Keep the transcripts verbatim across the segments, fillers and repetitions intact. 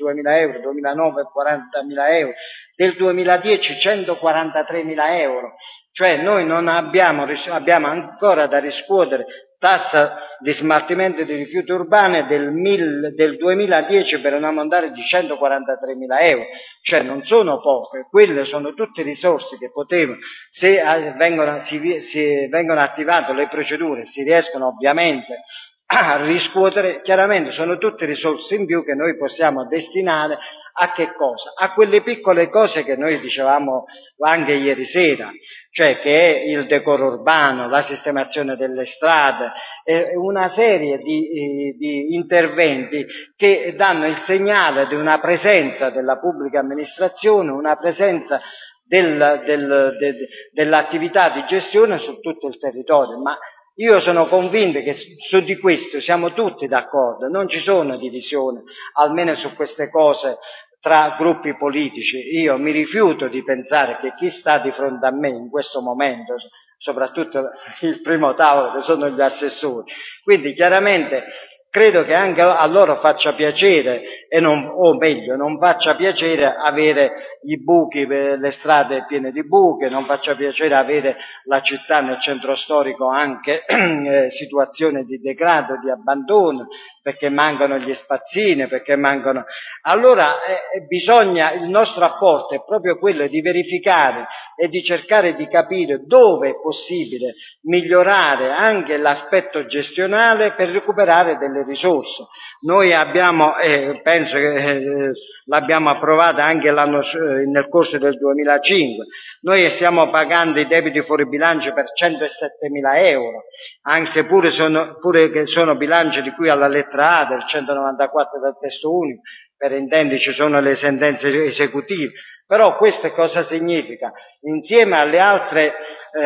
ventidue mila euro, duemilanove quarantamila euro, del duemiladieci centoquarantatremila euro. Cioè noi non abbiamo, abbiamo ancora da riscuotere tassa di smaltimento di rifiuti urbani del, mil, del duemiladieci per un ammontare di centoquarantatremila euro, cioè non sono poche, quelle sono tutte risorse che potevano, se vengono, si, si vengono attivate le procedure, si riescono ovviamente a riscuotere, chiaramente sono tutte risorse in più che noi possiamo destinare a che cosa? A quelle piccole cose che noi dicevamo anche ieri sera, cioè che è il decoro urbano, la sistemazione delle strade, e una serie di, di interventi che danno il segnale di una presenza della pubblica amministrazione, una presenza del, del, de, dell'attività di gestione su tutto il territorio, ma io sono convinto che su di questo siamo tutti d'accordo, non ci sono divisioni, almeno su queste cose, tra gruppi politici. Io mi rifiuto di pensare che chi sta di fronte a me in questo momento, soprattutto il primo tavolo che sono gli assessori, quindi chiaramente credo che anche a loro faccia piacere, e non, o meglio, non faccia piacere avere i buchi, le strade piene di buche, non faccia piacere avere la città nel centro storico anche eh, situazioni di degrado, di abbandono, perché mancano gli spazzini, perché mancano. Allora eh, bisogna, il nostro apporto è proprio quello di verificare e di cercare di capire dove è possibile migliorare anche l'aspetto gestionale per recuperare delle risorse. Noi abbiamo, eh, penso che eh, l'abbiamo approvata anche l'anno, eh, nel corso del duemilacinque, noi stiamo pagando i debiti fuori bilancio per centosettemila euro, anche se pure sono, pure che sono bilanci di cui alla lettera A del centonovantaquattro del testo unico, per intenderci sono le sentenze esecutive. Però questo cosa significa? Insieme alle altre,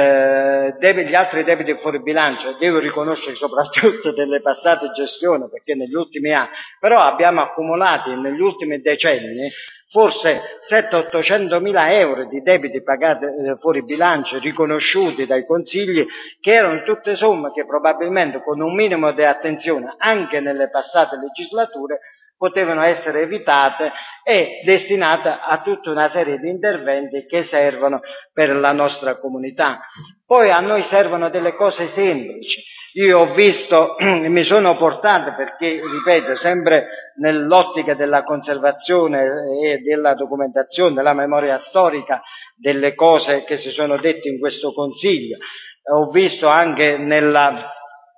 eh, debiti, gli altri debiti fuori bilancio, devo riconoscere soprattutto delle passate gestioni, perché negli ultimi anni, però abbiamo accumulato negli ultimi decenni forse settecento-ottocentomila euro di debiti pagati eh, fuori bilancio, riconosciuti dai consigli, che erano tutte somme che probabilmente con un minimo di attenzione anche nelle passate legislature potevano essere evitate e destinate a tutta una serie di interventi che servono per la nostra comunità. Poi a noi servono delle cose semplici. Io ho visto, mi sono portato, perché, ripeto, sempre nell'ottica della conservazione e della documentazione, della memoria storica delle cose che si sono dette in questo Consiglio, ho visto anche nella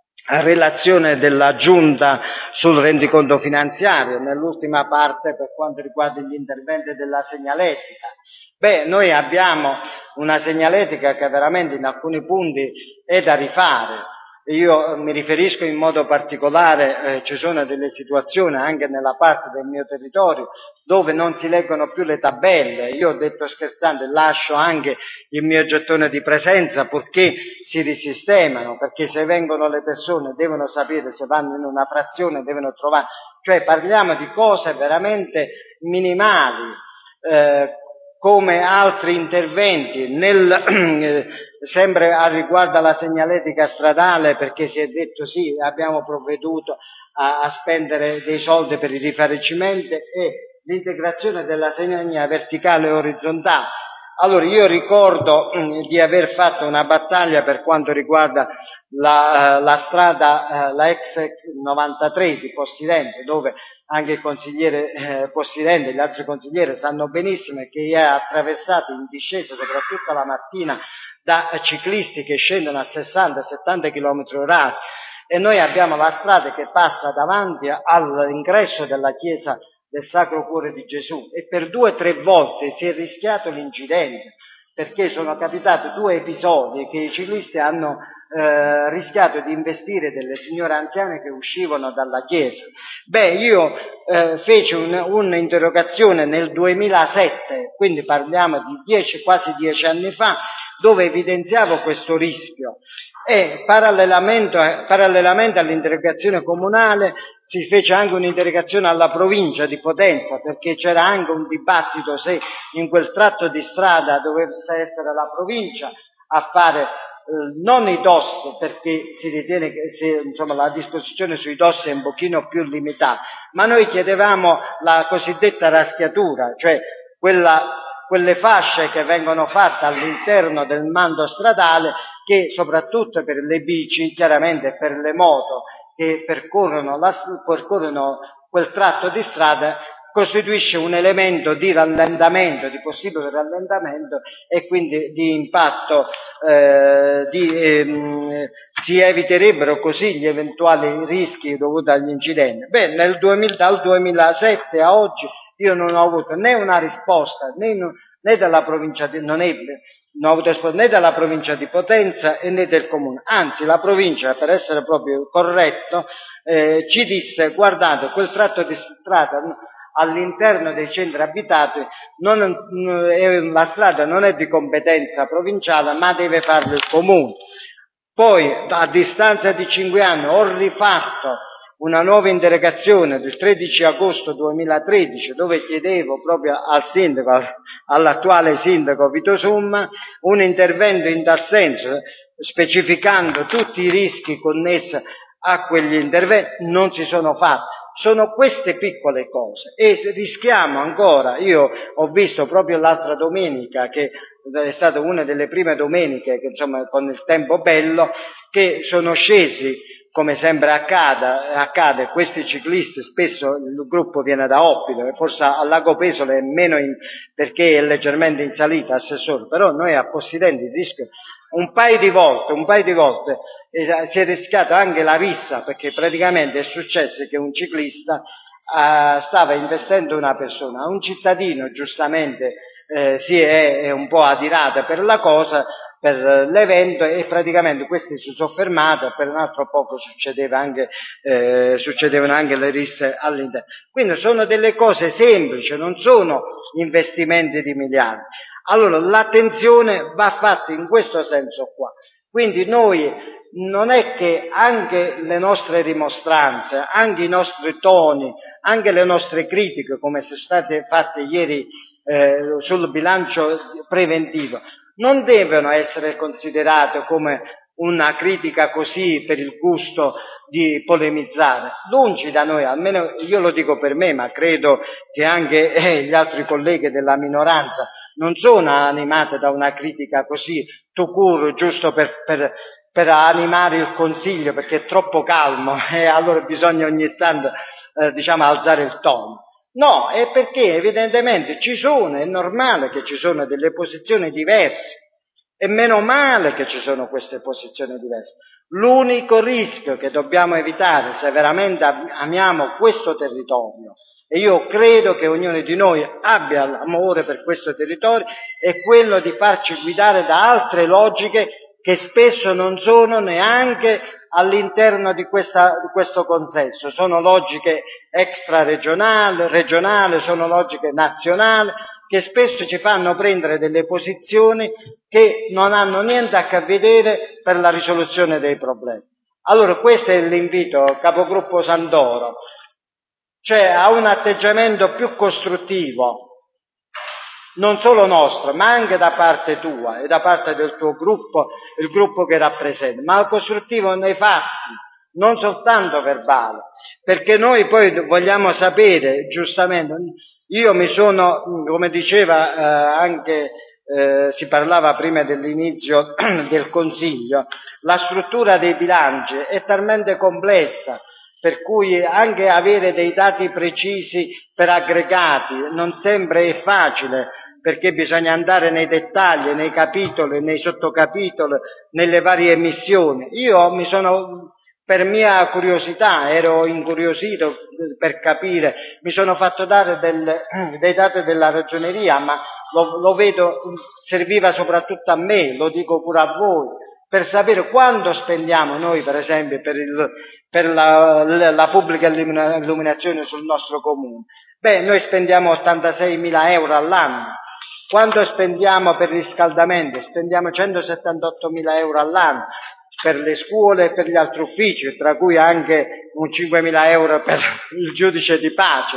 relazione della Giunta sul rendiconto finanziario, nell'ultima parte per quanto riguarda gli interventi della segnaletica. Beh, noi abbiamo una segnaletica che veramente in alcuni punti è da rifare. Io mi riferisco in modo particolare, eh, ci sono delle situazioni anche nella parte del mio territorio dove non si leggono più le tabelle. Io ho detto scherzando, lascio anche il mio gettone di presenza purché si risistemano, perché se vengono le persone devono sapere, se vanno in una frazione devono trovare, cioè parliamo di cose veramente minimali, eh, come altri interventi, nel, eh, sempre a riguardo alla segnaletica stradale, perché si è detto sì, abbiamo provveduto a, a spendere dei soldi per il rifaricimento e l'integrazione della segna verticale e orizzontale. Allora io ricordo mh, di aver fatto una battaglia per quanto riguarda la, la strada, eh, la ex novantatré di Possidente, dove anche il consigliere eh, Possidente e gli altri consiglieri sanno benissimo che è attraversato in discesa, soprattutto la mattina, da ciclisti che scendono a sessanta settanta chilometri orari, e noi abbiamo la strada che passa davanti all'ingresso della chiesa del Sacro Cuore di Gesù, e per due o tre volte si è rischiato l'incidente, perché sono capitati due episodi che i ciclisti hanno eh, rischiato di investire delle signore anziane che uscivano dalla chiesa. Beh, io eh, feci un, un'interrogazione nel duemilasette, quindi parliamo di dieci, quasi dieci anni fa, dove evidenziavo questo rischio, e parallelamente, parallelamente all'interrogazione comunale si fece anche un'interrogazione alla provincia di Potenza, perché c'era anche un dibattito se in quel tratto di strada dovesse essere la provincia a fare non i D O S, perché si ritiene che se, insomma, la disposizione sui D O S è un pochino più limitata, ma noi chiedevamo la cosiddetta raschiatura, cioè quella, quelle fasce che vengono fatte all'interno del mando stradale, che soprattutto per le bici, chiaramente per le moto che percorrono, la, percorrono quel tratto di strada, costituisce un elemento di rallentamento, di possibile rallentamento, e quindi di impatto, eh, di, ehm, si eviterebbero così gli eventuali rischi dovuti agli incidenti. Beh, nel duemila, dal duemilasette a oggi io non ho avuto né una risposta né, né dalla provincia di, non ebbe, non ho avuto risposta né dalla provincia di Potenza e né del comune. Anzi, la provincia, per essere proprio corretto, eh, ci disse: guardate, quel tratto di strada all'interno dei centri abitati, non, la strada non è di competenza provinciale, ma deve farlo il comune. Poi, a distanza di cinque anni, ho rifatto una nuova interrogazione del tredici agosto duemilatredici, dove chiedevo proprio al sindaco, all'attuale sindaco Vito Summa, un intervento in tal senso, specificando tutti i rischi connessi a quegli interventi. Non si sono fatti. Sono queste piccole cose, e rischiamo ancora. Io ho visto proprio l'altra domenica, che è stata una delle prime domeniche che, insomma, con il tempo bello, che sono scesi, come sempre accade, accade questi ciclisti, spesso il gruppo viene da Oppide, forse a Lago Pesole è meno in, perché è leggermente in salita, assessore, però noi a Possidenti rischio un paio di volte, un paio di volte eh, si è rischiata anche la rissa, perché praticamente è successo che un ciclista eh, stava investendo una persona, un cittadino giustamente eh, si è, è un po' adirato per la cosa, per l'evento, e praticamente questi si sono fermati, per un altro poco succedeva anche, eh, succedevano anche le risse all'interno. Quindi sono delle cose semplici, non sono investimenti di miliardi. Allora l'attenzione va fatta in questo senso qua. Quindi noi non è che anche le nostre rimostranze, anche i nostri toni, anche le nostre critiche, come sono state fatte ieri eh, sul bilancio preventivo, non devono essere considerate come una critica così per il gusto di polemizzare. Lungi da noi, almeno io lo dico per me, ma credo che anche eh, gli altri colleghi della minoranza non sono animati da una critica così tout court, giusto per, per, per animare il consiglio, perché è troppo calmo e allora bisogna ogni tanto eh, diciamo alzare il tono. No, è perché evidentemente ci sono, è normale che ci sono delle posizioni diverse, e meno male che ci sono queste posizioni diverse. L'unico rischio che dobbiamo evitare, se veramente amiamo questo territorio, e io credo che ognuno di noi abbia l'amore per questo territorio, è quello di farci guidare da altre logiche che spesso non sono neanche all'interno di, questa, di questo consesso. Sono logiche extraregionali, regionali, sono logiche nazionali, che spesso ci fanno prendere delle posizioni che non hanno niente a che vedere per la risoluzione dei problemi. Allora questo è l'invito, capogruppo Santoro, cioè a un atteggiamento più costruttivo, non solo nostro, ma anche da parte tua e da parte del tuo gruppo, il gruppo che rappresenti, ma costruttivo nei fatti, non soltanto verbale, perché noi poi vogliamo sapere, giustamente, io mi sono, come diceva eh, anche, eh, si parlava prima dell'inizio del Consiglio, la struttura dei bilanci è talmente complessa, per cui anche avere dei dati precisi per aggregati non sempre è facile, perché bisogna andare nei dettagli, nei capitoli, nei sottocapitoli, nelle varie missioni. Io mi sono, per mia curiosità, ero incuriosito per capire, mi sono fatto dare del, dei dati della ragioneria, ma lo, lo vedo, serviva soprattutto a me, lo dico pure a voi, per sapere quanto spendiamo noi, per esempio, per, il, per la, la, la pubblica illuminazione sul nostro comune. Beh, noi spendiamo ottantaseimila euro all'anno. Quanto spendiamo per il riscaldamento? Spendiamo centosettantottomila euro all'anno per le scuole e per gli altri uffici, tra cui anche un cinquemila euro per il giudice di pace.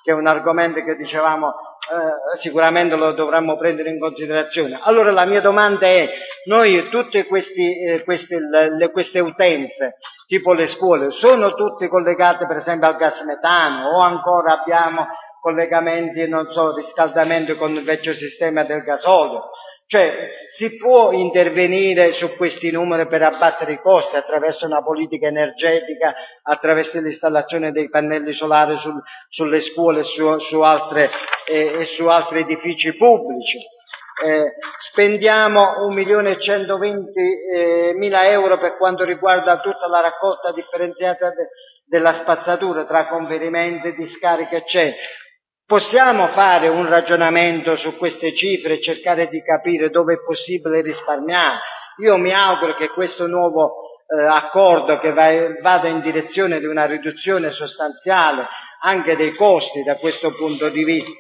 che è un argomento che dicevamo eh, sicuramente lo dovremmo prendere in considerazione. Allora la mia domanda è, noi tutte questi, eh, queste, le, queste utenze, tipo le scuole, sono tutte collegate per esempio al gas metano o ancora abbiamo collegamenti, non so, riscaldamento con il vecchio sistema del gasolio? Cioè, si può intervenire su questi numeri per abbattere i costi attraverso una politica energetica, attraverso l'installazione dei pannelli solari sul, sulle scuole e su, su, altre, eh, e su altri edifici pubblici. Eh, spendiamo un milione e centoventi mila euro per quanto riguarda tutta la raccolta differenziata de, della spazzatura tra conferimenti, discariche, eccetera. Possiamo fare un ragionamento su queste cifre e cercare di capire dove è possibile risparmiare? Io mi auguro che questo nuovo eh, accordo che va, vada in direzione di una riduzione sostanziale anche dei costi da questo punto di vista.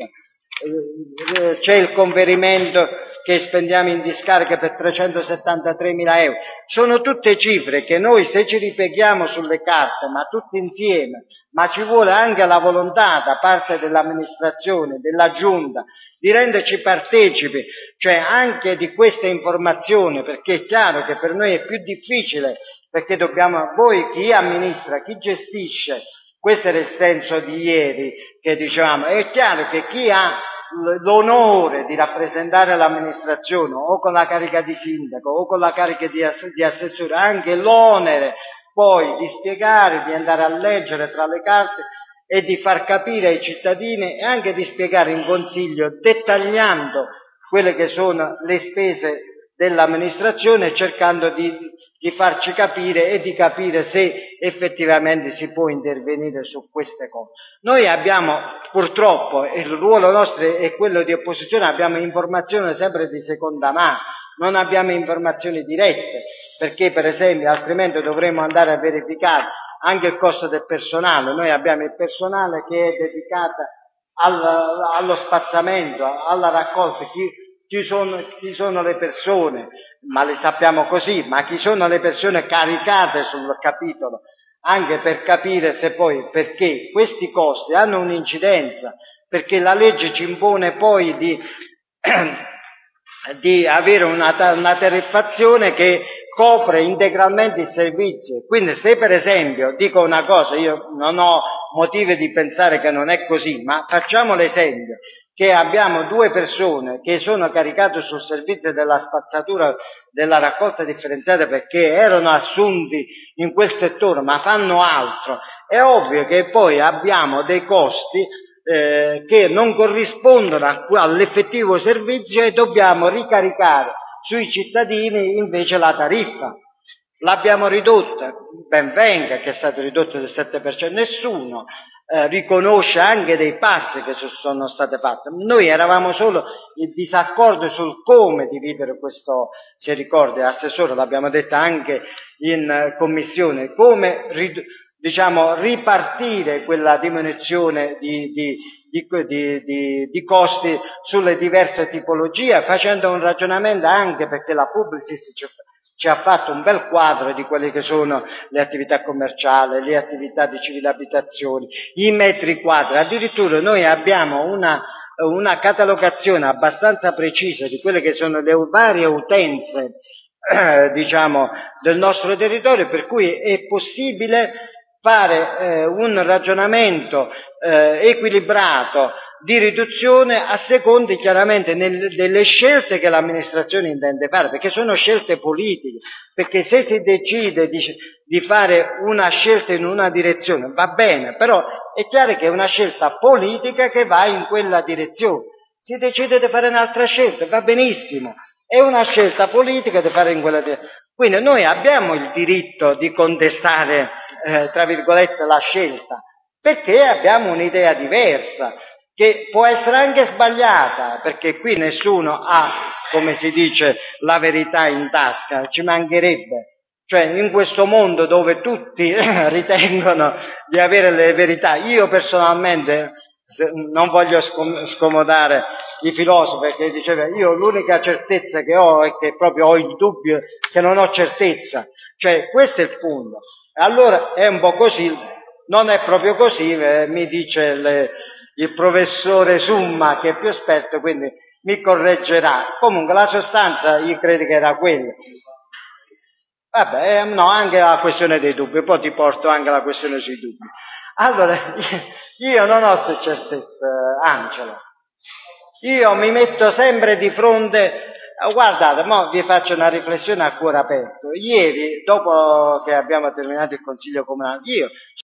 Eh, c'è il conferimento che spendiamo in discarica per trecentosettantatremila euro. Sono tutte cifre che noi, se ci ripieghiamo sulle carte, ma tutti insieme, ma ci vuole anche la volontà da parte dell'amministrazione, della giunta, di renderci partecipi, cioè anche di queste informazioni, perché è chiaro che per noi è più difficile, perché dobbiamo, voi chi amministra, chi gestisce, questo era il senso di ieri che dicevamo, è chiaro che chi ha l'onore di rappresentare l'amministrazione o con la carica di sindaco o con la carica di, ass- di assessore ha anche l'onere poi di spiegare, di andare a leggere tra le carte e di far capire ai cittadini e anche di spiegare in consiglio dettagliando quelle che sono le spese dell'amministrazione, cercando di, di farci capire e di capire se effettivamente si può intervenire su queste cose. Noi abbiamo purtroppo, il ruolo nostro è quello di opposizione, abbiamo informazioni sempre di seconda mano, non abbiamo informazioni dirette, perché per esempio altrimenti dovremmo andare a verificare anche il costo del personale. Noi abbiamo il personale che è dedicato al, allo spazzamento, alla raccolta, chi Chi sono, chi sono le persone, ma le sappiamo così, ma chi sono le persone caricate sul capitolo, anche per capire se poi, perché questi costi hanno un'incidenza, perché la legge ci impone poi di, di avere una, una tariffazione che copre integralmente il servizio. Quindi se per esempio, dico una cosa, io non ho motivi di pensare che non è così, ma facciamo l'esempio, che abbiamo due persone che sono caricate sul servizio della spazzatura della raccolta differenziata perché erano assunti in quel settore ma fanno altro, è ovvio che poi abbiamo dei costi eh, che non corrispondono a, all'effettivo servizio e dobbiamo ricaricare sui cittadini invece la tariffa. L'abbiamo ridotta, ben venga che è stata ridotta del sette per cento, nessuno eh, riconosce anche dei passi che sono state fatte. Noi eravamo solo in disaccordo sul come dividere questo, se ricordi, assessore, l'abbiamo detta anche in uh, commissione, come rid- diciamo ripartire quella diminuzione di, di, di, di, di, di costi sulle diverse tipologie, facendo un ragionamento anche perché la Publicis ci ha fatto un bel quadro di quelle che sono le attività commerciali, le attività di civile abitazioni, i metri quadri. Addirittura noi abbiamo una, una catalogazione abbastanza precisa di quelle che sono le varie utenze, eh, diciamo, del nostro territorio, per cui è possibile fare eh, un ragionamento eh, equilibrato di riduzione a seconda chiaramente nel, delle scelte che l'amministrazione intende fare, perché sono scelte politiche, perché se si decide di, di fare una scelta in una direzione va bene, però è chiaro che è una scelta politica che va in quella direzione, si decide di fare un'altra scelta, va benissimo, è una scelta politica di fare in quella direzione, quindi noi abbiamo il diritto di contestare eh, tra virgolette la scelta, perché abbiamo un'idea diversa, che può essere anche sbagliata, perché qui nessuno ha, come si dice, la verità in tasca, ci mancherebbe. Cioè, in questo mondo dove tutti ritengono di avere le verità, io personalmente non voglio scom- scomodare i filosofi che diceva io l'unica certezza che ho è che proprio ho il dubbio che non ho certezza, cioè questo è il punto. Allora è un po' così, non è proprio così, eh, mi dice le, il professore Summa, che è più esperto, quindi mi correggerà. Comunque la sostanza io credo che era quella. Vabbè, no, anche la questione dei dubbi, poi ti porto anche la questione sui dubbi. Allora, io non ho queste certezze, Angelo. Io mi metto sempre di fronte, guardate, mo vi faccio una riflessione a cuore aperto. Ieri, dopo che abbiamo terminato il Consiglio Comunale, io